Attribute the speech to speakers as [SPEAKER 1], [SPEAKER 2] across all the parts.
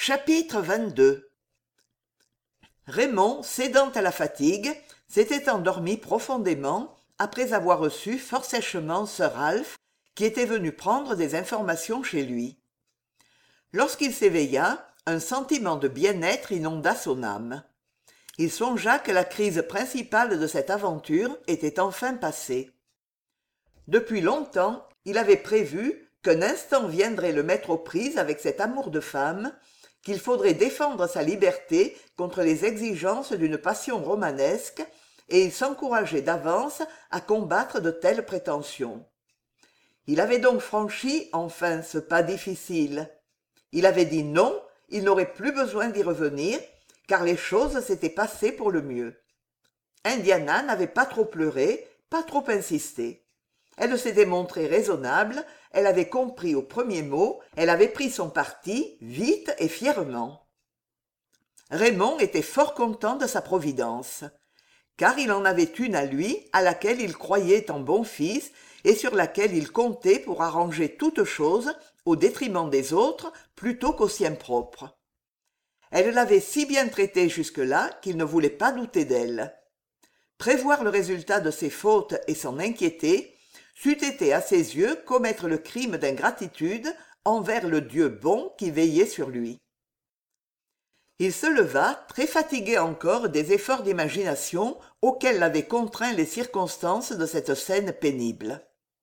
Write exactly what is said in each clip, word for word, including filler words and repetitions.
[SPEAKER 1] Chapitre vingt-deux. Raymond, cédant à la fatigue, s'était endormi profondément après avoir reçu fort sèchement sir Ralph, qui était venu prendre des informations chez lui. Lorsqu'il s'éveilla, un sentiment de bien-être inonda son âme. Il songea que la crise principale de cette aventure était enfin passée. Depuis longtemps, il avait prévu qu'un instant viendrait le mettre aux prises avec cet amour de femme, qu'il faudrait défendre sa liberté contre les exigences d'une passion romanesque, et il s'encourageait d'avance à combattre de telles prétentions. Il avait donc franchi enfin ce pas difficile. Il avait dit non, il n'aurait plus besoin d'y revenir, car les choses s'étaient passées pour le mieux. Indiana n'avait pas trop pleuré, pas trop insisté. Elle s'était montrée raisonnable, elle avait compris au premier mot, elle avait pris son parti, vite et fièrement. Raymond était fort content de sa providence, car il en avait une à lui, à laquelle il croyait en bon fils, et sur laquelle il comptait pour arranger toutes choses, au détriment des autres, plutôt qu'au sien propre. Elle l'avait si bien traité jusque-là qu'il ne voulait pas douter d'elle. Prévoir le résultat de ses fautes et s'en inquiéter, c'eût été à ses yeux commettre le crime d'ingratitude envers le Dieu bon qui veillait sur lui. Il se leva, très fatigué encore des efforts d'imagination auxquels l'avaient contraint les circonstances de cette scène pénible.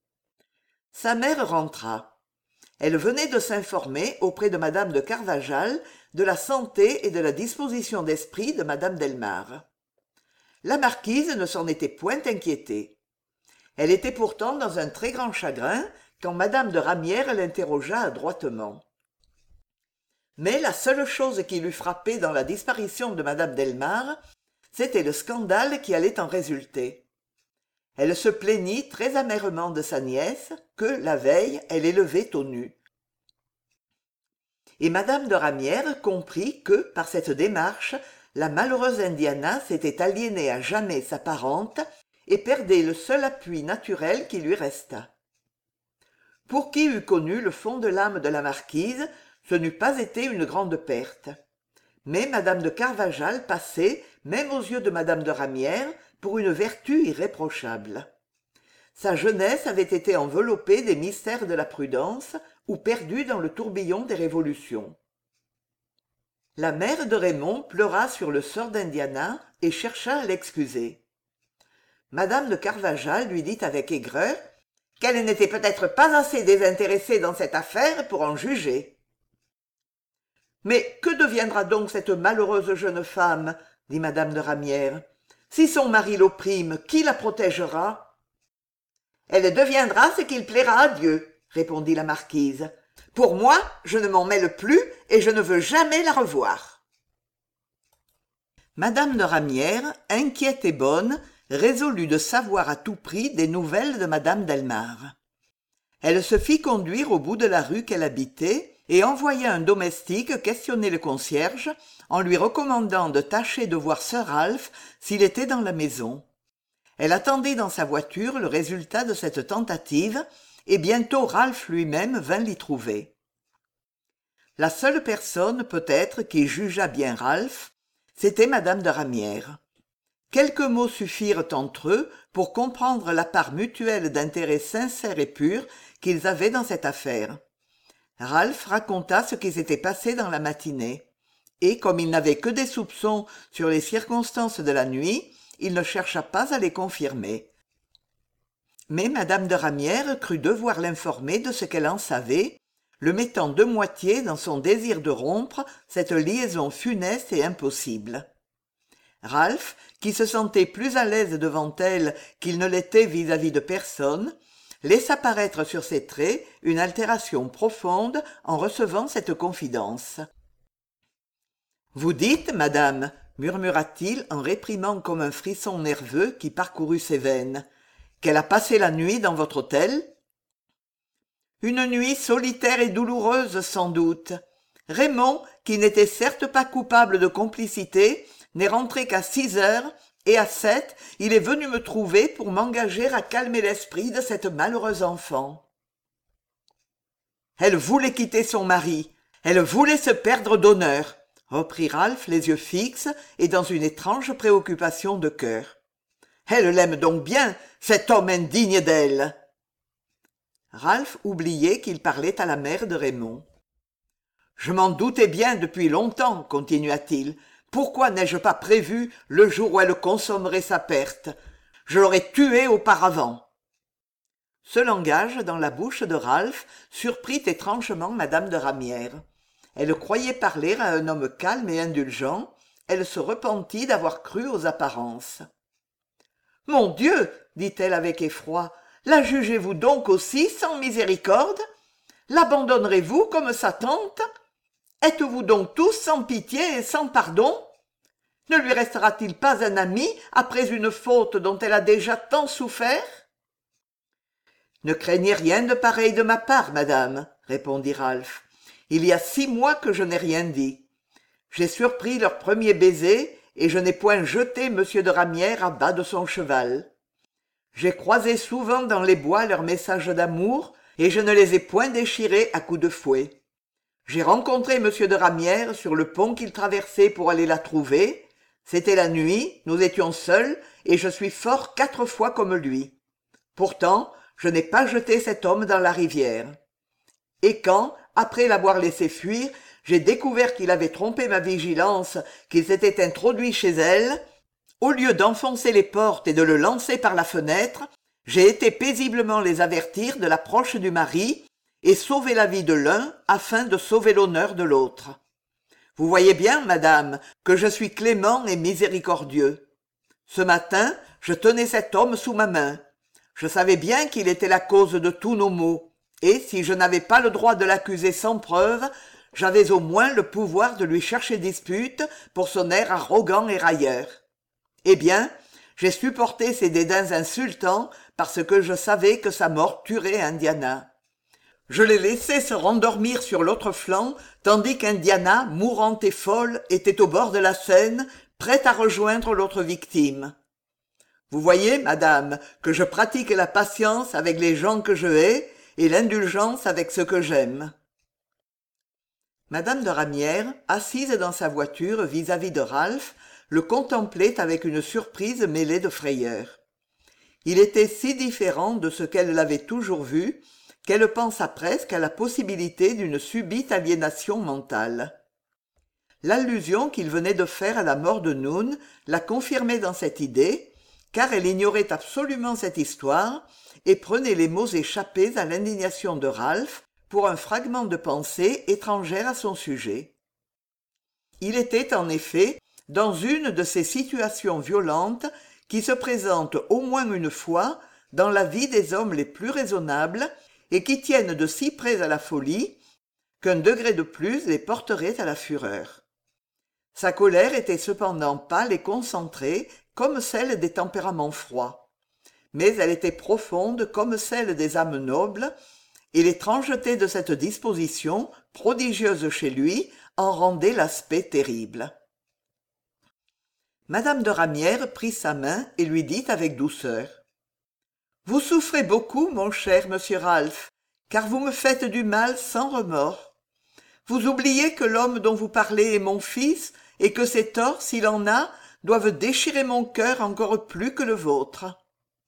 [SPEAKER 1] Sa mère rentra. Elle venait de s'informer auprès de madame de Carvajal de la santé et de la disposition d'esprit de madame Delmare. La marquise ne s'en était point inquiétée. Elle était pourtant dans un très grand chagrin quand madame de Ramières l'interrogea adroitement. Mais la seule chose qui l'eût frappée dans la disparition de madame Delmare, c'était le scandale qui allait en résulter. Elle se plaignit très amèrement de sa nièce, que, la veille, elle élevait aux nues. Et madame de Ramières comprit que, par cette démarche, la malheureuse Indiana s'était aliénée à jamais sa parente et perdait le seul appui naturel qui lui restât. Pour qui eût connu le fond de l'âme de la marquise, ce n'eût pas été une grande perte. Mais madame de Carvajal passait, même aux yeux de madame de Ramières, pour une vertu irréprochable. Sa jeunesse avait été enveloppée des mystères de la prudence ou perdue dans le tourbillon des révolutions. La mère de Raymond pleura sur le sort d'Indiana et chercha à l'excuser. Madame de Carvajal lui dit avec aigreur qu'elle n'était peut-être pas assez désintéressée dans cette affaire pour en juger. « Mais que deviendra donc cette malheureuse jeune femme ?» dit madame de Ramières. « Si son mari l'opprime, qui la protégera ?»« Elle deviendra ce qu'il plaira à Dieu, » répondit la marquise. « Pour moi, je ne m'en mêle plus et je ne veux jamais la revoir. » Madame de Ramières, inquiète et bonne, résolut de savoir à tout prix des nouvelles de madame Delmare. Elle se fit conduire au bout de la rue qu'elle habitait et envoya un domestique questionner le concierge en lui recommandant de tâcher de voir sir Ralph s'il était dans la maison. Elle attendait dans sa voiture le résultat de cette tentative et bientôt Ralph lui-même vint l'y trouver. La seule personne peut-être qui jugeât bien Ralph, c'était madame de Ramières. Quelques mots suffirent entre eux pour comprendre la part mutuelle d'intérêt sincère et pur qu'ils avaient dans cette affaire. Ralph raconta ce qui s'était passé dans la matinée, et comme il n'avait que des soupçons sur les circonstances de la nuit, il ne chercha pas à les confirmer. Mais madame de Ramières crut devoir l'informer de ce qu'elle en savait, le mettant de moitié dans son désir de rompre cette liaison funeste et impossible. Ralph, qui se sentait plus à l'aise devant elle qu'il ne l'était vis-à-vis de personne, laissa paraître sur ses traits une altération profonde en recevant cette confidence. « Vous dites, madame, murmura-t-il en réprimant comme un frisson nerveux qui parcourut ses veines, qu'elle a passé la nuit dans votre hôtel ? Une nuit solitaire et douloureuse sans doute. Raymond, qui n'était certes pas coupable de complicité, n'est rentré qu'à six heures, et à sept, il est venu me trouver pour m'engager à calmer l'esprit de cette malheureuse enfant. Elle voulait quitter son mari. Elle voulait se perdre d'honneur, reprit Ralph les yeux fixes et dans une étrange préoccupation de cœur. Elle l'aime donc bien, cet homme indigne d'elle. Ralph oubliait qu'il parlait à la mère de Raymond. Je m'en doutais bien depuis longtemps, continua-t-il. Pourquoi n'ai-je pas prévu le jour où elle consommerait sa perte? Je l'aurais tuée auparavant. Ce langage dans la bouche de Ralph surprit étrangement madame de Ramières. Elle croyait parler à un homme calme et indulgent. Elle se repentit d'avoir cru aux apparences. « Mon Dieu !» dit-elle avec effroi, « la jugez-vous donc aussi sans miséricorde? L'abandonnerez-vous comme sa tante? Êtes-vous donc tous sans pitié et sans pardon? Ne lui restera-t-il pas un ami après une faute dont elle a déjà tant souffert ?» « Ne craignez rien de pareil de ma part, madame, » répondit Ralph. « Il y a six mois que je n'ai rien dit. J'ai surpris leur premier baiser et je n'ai point jeté monsieur de Ramières à bas de son cheval. J'ai croisé souvent dans les bois leurs messages d'amour et je ne les ai point déchirés à coups de fouet. J'ai rencontré monsieur de Ramières sur le pont qu'il traversait pour aller la trouver. C'était la nuit, nous étions seuls et je suis fort quatre fois comme lui. Pourtant, je n'ai pas jeté cet homme dans la rivière. Et quand, après l'avoir laissé fuir, j'ai découvert qu'il avait trompé ma vigilance, qu'il s'était introduit chez elle, au lieu d'enfoncer les portes et de le lancer par la fenêtre, j'ai été paisiblement les avertir de l'approche du mari et sauver la vie de l'un afin de sauver l'honneur de l'autre. Vous voyez bien, madame, que je suis clément et miséricordieux. Ce matin, je tenais cet homme sous ma main. Je savais bien qu'il était la cause de tous nos maux, et si je n'avais pas le droit de l'accuser sans preuve, j'avais au moins le pouvoir de lui chercher dispute pour son air arrogant et railleur. Eh bien, j'ai supporté ses dédains insultants parce que je savais que sa mort tuerait Indiana. Je l'ai laissé se rendormir sur l'autre flanc, tandis qu'Indiana, mourante et folle, était au bord de la Seine, prête à rejoindre l'autre victime. Vous voyez, madame, que je pratique la patience avec les gens que je hais et l'indulgence avec ceux que j'aime. Madame de Ramières, assise dans sa voiture vis-à-vis de Ralph, le contemplait avec une surprise mêlée de frayeur. Il était si différent de ce qu'elle l'avait toujours vu, qu'elle pensa presque à la possibilité d'une subite aliénation mentale. L'allusion qu'il venait de faire à la mort de Noun la confirmait dans cette idée, car elle ignorait absolument cette histoire et prenait les mots échappés à l'indignation de Ralph pour un fragment de pensée étrangère à son sujet. Il était en effet dans une de ces situations violentes qui se présentent au moins une fois dans la vie des hommes les plus raisonnables et qui tiennent de si près à la folie qu'un degré de plus les porterait à la fureur. Sa colère était cependant pâle et concentrée comme celle des tempéraments froids, mais elle était profonde comme celle des âmes nobles, et l'étrangeté de cette disposition, prodigieuse chez lui, en rendait l'aspect terrible. Madame de Ramières prit sa main et lui dit avec douceur: « Vous souffrez beaucoup, mon cher monsieur Ralph, car vous me faites du mal sans remords. Vous oubliez que l'homme dont vous parlez est mon fils, et que ses torts, s'il en a, doivent déchirer mon cœur encore plus que le vôtre. »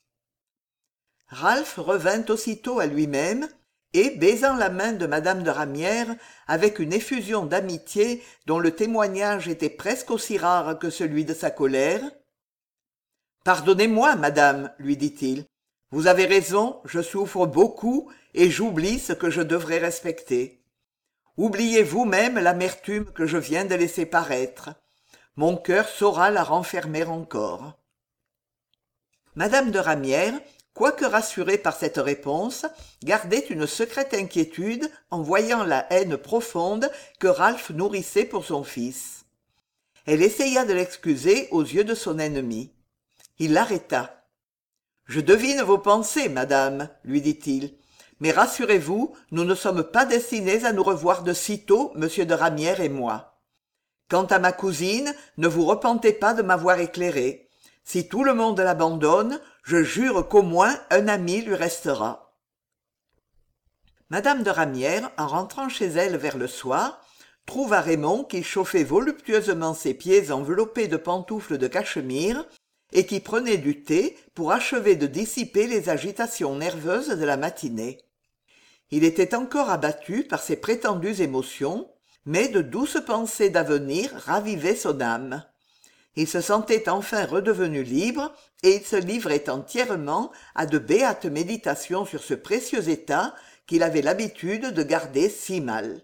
[SPEAKER 1] Ralph revint aussitôt à lui-même, et, baisant la main de madame de Ramières, avec une effusion d'amitié dont le témoignage était presque aussi rare que celui de sa colère, « Pardonnez-moi, madame, lui dit-il, vous avez raison, je souffre beaucoup, et j'oublie ce que je devrais respecter. Oubliez vous-même l'amertume que je viens de laisser paraître. Mon cœur saura la renfermer encore. » Madame de Ramières, quoique rassurée par cette réponse, gardait une secrète inquiétude en voyant la haine profonde que Ralph nourrissait pour son fils. Elle essaya de l'excuser aux yeux de son ennemi. Il l'arrêta. « Je devine vos pensées, madame, lui dit-il. Mais rassurez-vous, nous ne sommes pas destinés à nous revoir de sitôt, monsieur de Ramières et moi. Quant à ma cousine, ne vous repentez pas de m'avoir éclairé. Si tout le monde l'abandonne, je jure qu'au moins un ami lui restera. » Madame de Ramières, en rentrant chez elle vers le soir, trouva Raymond qui chauffait voluptueusement ses pieds enveloppés de pantoufles de cachemire et qui prenait du thé pour achever de dissiper les agitations nerveuses de la matinée. Il était encore abattu par ses prétendues émotions, mais de douces pensées d'avenir ravivaient son âme. Il se sentait enfin redevenu libre et il se livrait entièrement à de béates méditations sur ce précieux état qu'il avait l'habitude de garder si mal.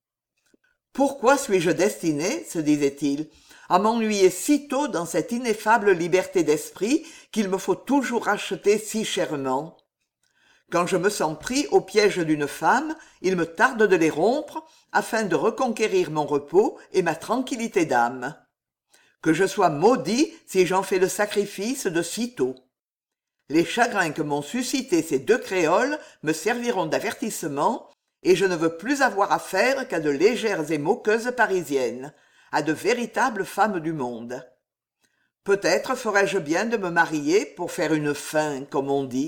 [SPEAKER 1] « Pourquoi suis-je destiné, se disait-il, à m'ennuyer si tôt dans cette ineffable liberté d'esprit qu'il me faut toujours acheter si chèrement ? Quand je me sens pris au piège d'une femme, il me tarde de les rompre afin de reconquérir mon repos et ma tranquillité d'âme. Que je sois maudit si j'en fais le sacrifice de si tôt. Les chagrins que m'ont suscité ces deux créoles me serviront d'avertissement, et je ne veux plus avoir affaire qu'à de légères et moqueuses parisiennes, à de véritables femmes du monde. Peut-être ferais-je bien de me marier pour faire une fin, comme on dit. »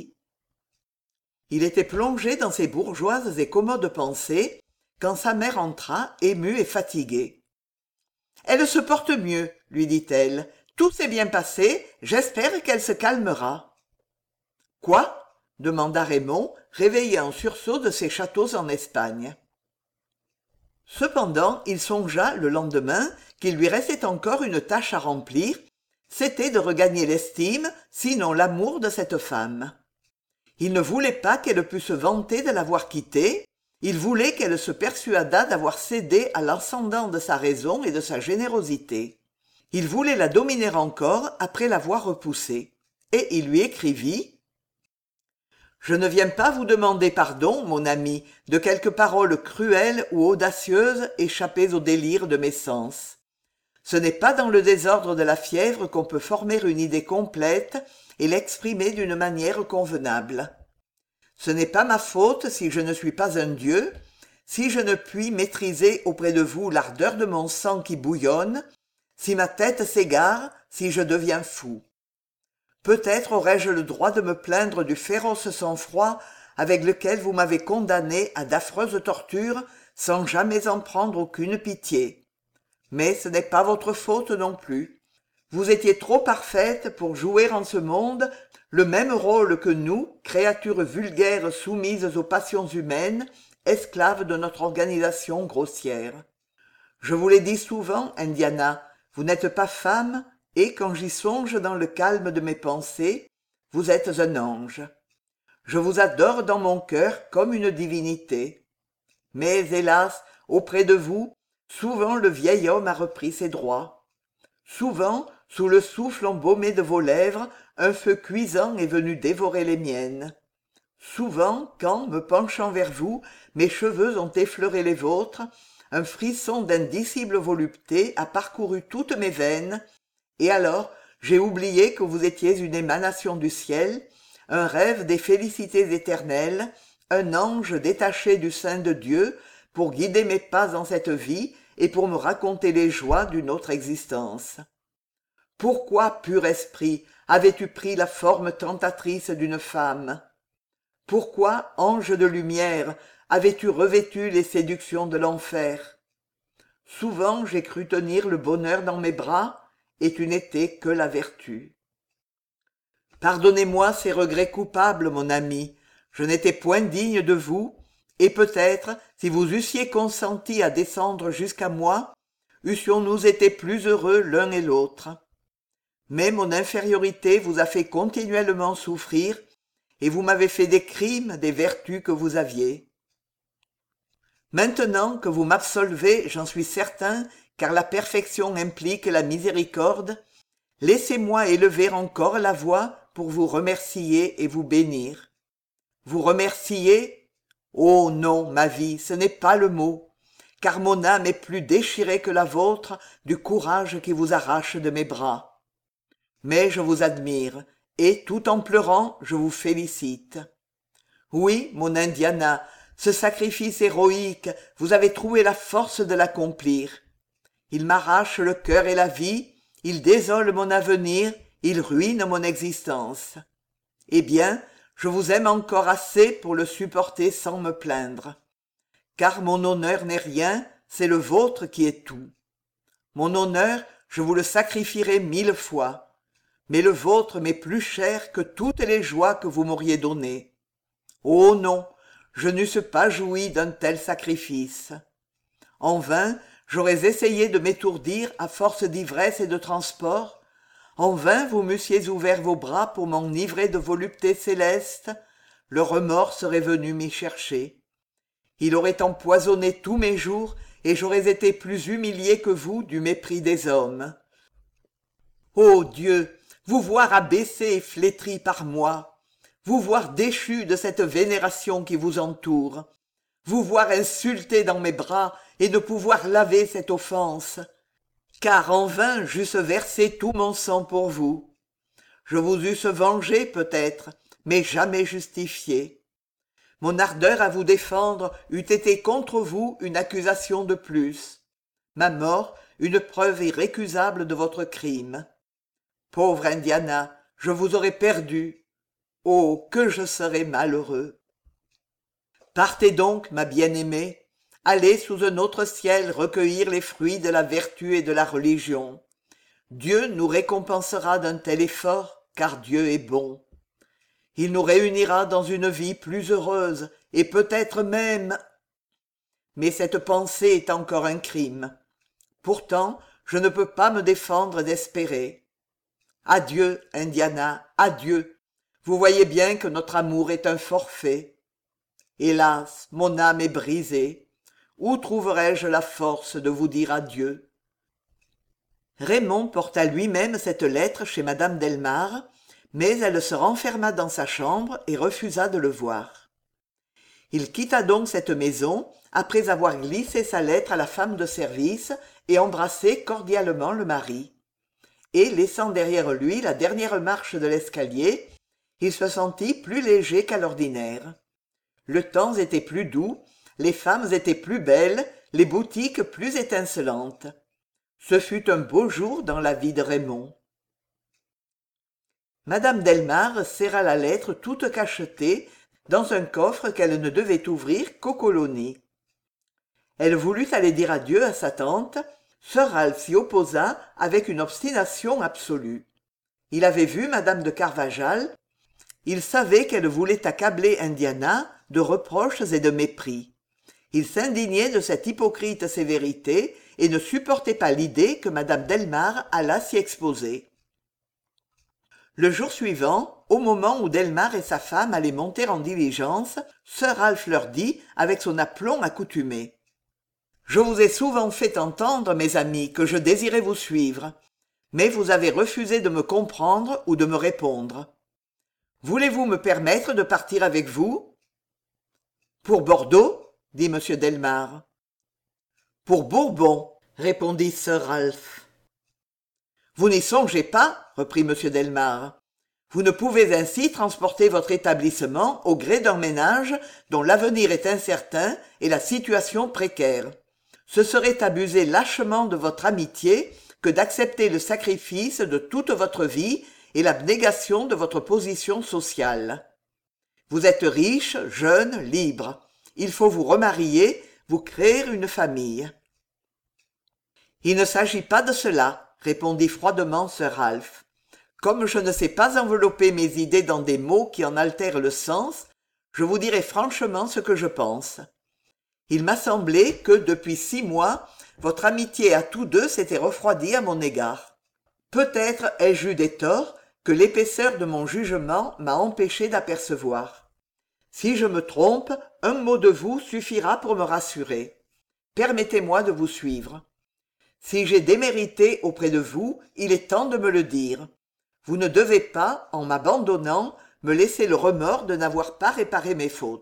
[SPEAKER 1] Il était plongé dans ses bourgeoises et commodes pensées quand sa mère entra, émue et fatiguée. « Elle se porte mieux, lui dit-elle. Tout s'est bien passé, j'espère qu'elle se calmera. »« Quoi ?» demanda Raymond, réveillé en sursaut de ses châteaux en Espagne. Cependant, il songea, le lendemain, qu'il lui restait encore une tâche à remplir, c'était de regagner l'estime, sinon l'amour de cette femme. Il ne voulait pas qu'elle pût se vanter de l'avoir quittée, il voulait qu'elle se persuadât d'avoir cédé à l'ascendant de sa raison et de sa générosité. Il voulait la dominer encore après l'avoir repoussée. Et il lui écrivit « Je ne viens pas vous demander pardon, mon ami, de quelques paroles cruelles ou audacieuses échappées au délire de mes sens. Ce n'est pas dans le désordre de la fièvre qu'on peut former une idée complète et l'exprimer d'une manière convenable. Ce n'est pas ma faute si je ne suis pas un dieu, si je ne puis maîtriser auprès de vous l'ardeur de mon sang qui bouillonne, si ma tête s'égare, si je deviens fou. Peut-être aurais-je le droit de me plaindre du féroce sang-froid avec lequel vous m'avez condamné à d'affreuses tortures sans jamais en prendre aucune pitié. Mais ce n'est pas votre faute non plus. Vous étiez trop parfaite pour jouer en ce monde le même rôle que nous, créatures vulgaires soumises aux passions humaines, esclaves de notre organisation grossière. Je vous l'ai dit souvent, Indiana, vous n'êtes pas femme, et quand j'y songe dans le calme de mes pensées, vous êtes un ange. Je vous adore dans mon cœur comme une divinité. Mais, hélas, auprès de vous, souvent le vieil homme a repris ses droits. Souvent, sous le souffle embaumé de vos lèvres, un feu cuisant est venu dévorer les miennes. Souvent, quand, me penchant vers vous, mes cheveux ont effleuré les vôtres, un frisson d'indicible volupté a parcouru toutes mes veines, et alors j'ai oublié que vous étiez une émanation du ciel, un rêve des félicités éternelles, un ange détaché du sein de Dieu pour guider mes pas en cette vie et pour me raconter les joies d'une autre existence. Pourquoi, pur esprit, avais-tu pris la forme tentatrice d'une femme? Pourquoi, ange de lumière, avais-tu revêtu les séductions de l'enfer? Souvent j'ai cru tenir le bonheur dans mes bras, et tu n'étais que la vertu. Pardonnez-moi ces regrets coupables, mon ami, je n'étais point digne de vous, et peut-être, si vous eussiez consenti à descendre jusqu'à moi, eussions-nous été plus heureux l'un et l'autre. Mais mon infériorité vous a fait continuellement souffrir, et vous m'avez fait des crimes des vertus que vous aviez. Maintenant que vous m'absolvez, j'en suis certain, car la perfection implique la miséricorde, laissez-moi élever encore la voix pour vous remercier et vous bénir. Vous remercier? Oh non, ma vie, ce n'est pas le mot, car mon âme est plus déchirée que la vôtre du courage qui vous arrache de mes bras. Mais je vous admire, et tout en pleurant, je vous félicite. Oui, mon Indiana, ce sacrifice héroïque, vous avez trouvé la force de l'accomplir. Il m'arrache le cœur et la vie, il désole mon avenir, il ruine mon existence. Eh bien, je vous aime encore assez pour le supporter sans me plaindre. Car mon honneur n'est rien, c'est le vôtre qui est tout. Mon honneur, je vous le sacrifierai mille fois, mais le vôtre m'est plus cher que toutes les joies que vous m'auriez données. Oh non, je n'eusse pas joui d'un tel sacrifice. En vain, j'aurais essayé de m'étourdir à force d'ivresse et de transport. En vain vous m'eussiez ouvert vos bras pour m'enivrer de voluptés célestes. Le remords serait venu m'y chercher. Il aurait empoisonné tous mes jours, et j'aurais été plus humilié que vous du mépris des hommes. Ô Dieu, vous voir abaissé et flétri par moi, vous voir déchu de cette vénération qui vous entoure, vous voir insulté dans mes bras et ne pouvoir laver cette offense, car en vain j'eusse versé tout mon sang pour vous. Je vous eusse vengé peut-être, mais jamais justifié. Mon ardeur à vous défendre eût été contre vous une accusation de plus, ma mort une preuve irrécusable de votre crime. Pauvre Indiana, je vous aurais perdue. Oh, que je serais malheureux! Partez donc, ma bien-aimée, allez sous un autre ciel recueillir les fruits de la vertu et de la religion. Dieu nous récompensera d'un tel effort, car Dieu est bon. Il nous réunira dans une vie plus heureuse, et peut-être même... Mais cette pensée est encore un crime. Pourtant, je ne peux pas me défendre d'espérer. Adieu, Indiana, adieu. Vous voyez bien que notre amour est un forfait. Hélas, mon âme est brisée. Où trouverai-je la force de vous dire adieu? Raymond porta lui-même cette lettre chez madame Delmare, mais elle se renferma dans sa chambre et refusa de le voir. Il quitta donc cette maison après avoir glissé sa lettre à la femme de service et embrassé cordialement le mari. Et laissant derrière lui la dernière marche de l'escalier, il se sentit plus léger qu'à l'ordinaire. Le temps était plus doux, les femmes étaient plus belles, les boutiques plus étincelantes. Ce fut un beau jour dans la vie de Raymond. madame Delmare serra la lettre toute cachetée dans un coffre qu'elle ne devait ouvrir qu'aux colonies. Elle voulut aller dire adieu à sa tante. Sir Ralph s'y opposa avec une obstination absolue. Il avait vu madame de Carvajal. Il savait qu'elle voulait accabler Indiana de reproches et de mépris. Il s'indignait de cette hypocrite sévérité et ne supportait pas l'idée que madame Delmare allât s'y exposer. Le jour suivant, au moment où Delmare et sa femme allaient monter en diligence, sir Ralph leur dit avec son aplomb accoutumé: « Je vous ai souvent fait entendre, mes amis, que je désirais vous suivre, mais vous avez refusé de me comprendre ou de me répondre. Voulez-vous me permettre de partir avec vous? »« Pour Bordeaux ?» dit M. Delmare. « Pour Bourbon, » répondit sir Ralph. « Vous n'y songez pas, » reprit M. Delmare. « Vous ne pouvez ainsi transporter votre établissement au gré d'un ménage dont l'avenir est incertain et la situation précaire. Ce serait abuser lâchement de votre amitié que d'accepter le sacrifice de toute votre vie et l'abnégation de votre position sociale. Vous êtes riche, jeune, libre. Il faut vous remarier, vous créer une famille. »« Il ne s'agit pas de cela, » répondit froidement sir Ralph. « Comme je ne sais pas envelopper mes idées dans des mots qui en altèrent le sens, je vous dirai franchement ce que je pense. Il m'a semblé que, depuis six mois, votre amitié à tous deux s'était refroidie à mon égard. Peut-être ai-je eu des torts que l'épaisseur de mon jugement m'a empêché d'apercevoir. Si je me trompe, un mot de vous suffira pour me rassurer. Permettez-moi de vous suivre. Si j'ai démérité auprès de vous, il est temps de me le dire. Vous ne devez pas, en m'abandonnant, me laisser le remords de n'avoir pas réparé mes fautes. »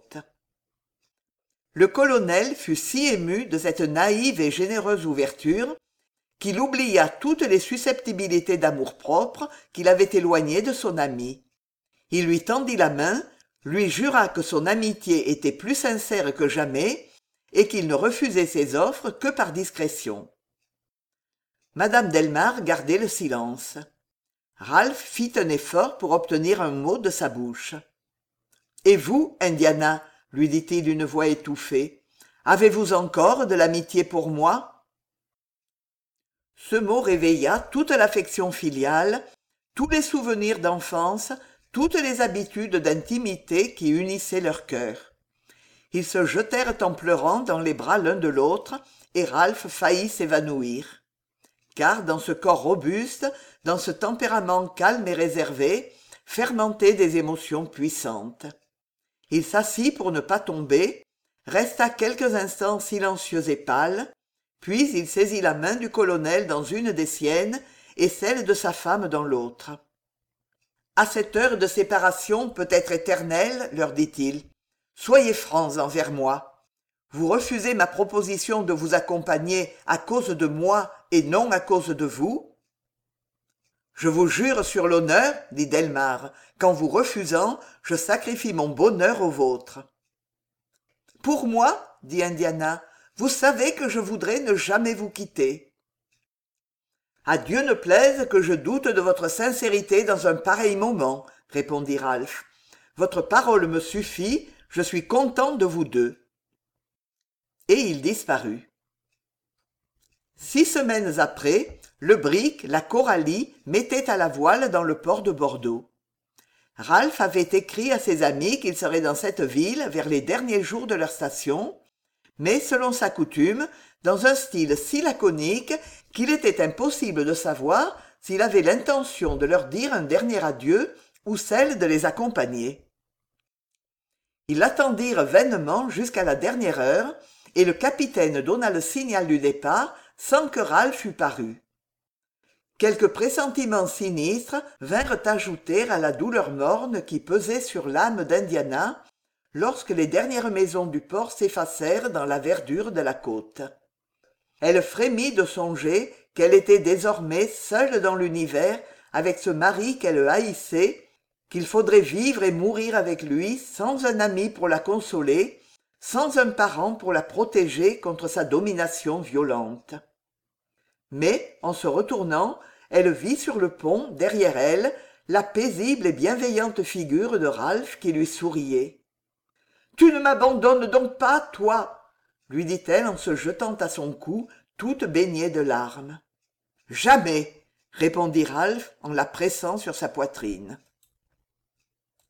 [SPEAKER 1] Le colonel fut si ému de cette naïve et généreuse ouverture qu'il oublia toutes les susceptibilités d'amour-propre qu'il avait éloignées de son ami. Il lui tendit la main, lui jura que son amitié était plus sincère que jamais et qu'il ne refusait ses offres que par discrétion. madame Delmare gardait le silence. Ralph fit un effort pour obtenir un mot de sa bouche. « Et vous, Indiana ?» lui dit-il d'une voix étouffée. Avez-vous encore de l'amitié pour moi ?» Ce mot réveilla toute l'affection filiale, tous les souvenirs d'enfance, toutes les habitudes d'intimité qui unissaient leurs cœurs. Ils se jetèrent en pleurant dans les bras l'un de l'autre, et Ralph faillit s'évanouir. Car dans ce corps robuste, dans ce tempérament calme et réservé, fermentaient des émotions puissantes. Il s'assit pour ne pas tomber, resta quelques instants silencieux et pâle, puis il saisit la main du colonel dans une des siennes et celle de sa femme dans l'autre. « À cette heure de séparation peut-être éternelle, leur dit-il, soyez francs envers moi. Vous refusez ma proposition de vous accompagner à cause de moi et non à cause de vous ? » « Je vous jure sur l'honneur, dit Delmare, qu'en vous refusant, je sacrifie mon bonheur au vôtre. »« Pour moi, dit Indiana, vous savez que je voudrais ne jamais vous quitter. »« À Dieu ne plaise que je doute de votre sincérité dans un pareil moment, répondit Ralph. Votre parole me suffit, je suis content de vous deux. Et il disparut. Six semaines après, le brick, la Coralie, mettaient à la voile dans le port de Bordeaux. Ralph avait écrit à ses amis qu'il serait dans cette ville vers les derniers jours de leur station, mais selon sa coutume, dans un style si laconique qu'il était impossible de savoir s'il avait l'intention de leur dire un dernier adieu ou celle de les accompagner. Ils l'attendirent vainement jusqu'à la dernière heure, et le capitaine donna le signal du départ sans que Ralph eût paru. Quelques pressentiments sinistres vinrent ajouter à la douleur morne qui pesait sur l'âme d'Indiana lorsque les dernières maisons du port s'effacèrent dans la verdure de la côte. Elle frémit de songer qu'elle était désormais seule dans l'univers avec ce mari qu'elle haïssait, qu'il faudrait vivre et mourir avec lui sans un ami pour la consoler, sans un parent pour la protéger contre sa domination violente. Mais, en se retournant, elle vit sur le pont, derrière elle, la paisible et bienveillante figure de Ralph qui lui souriait. « Tu ne m'abandonnes donc pas, toi ?» lui dit-elle en se jetant à son cou, toute baignée de larmes. « Jamais !» répondit Ralph en la pressant sur sa poitrine.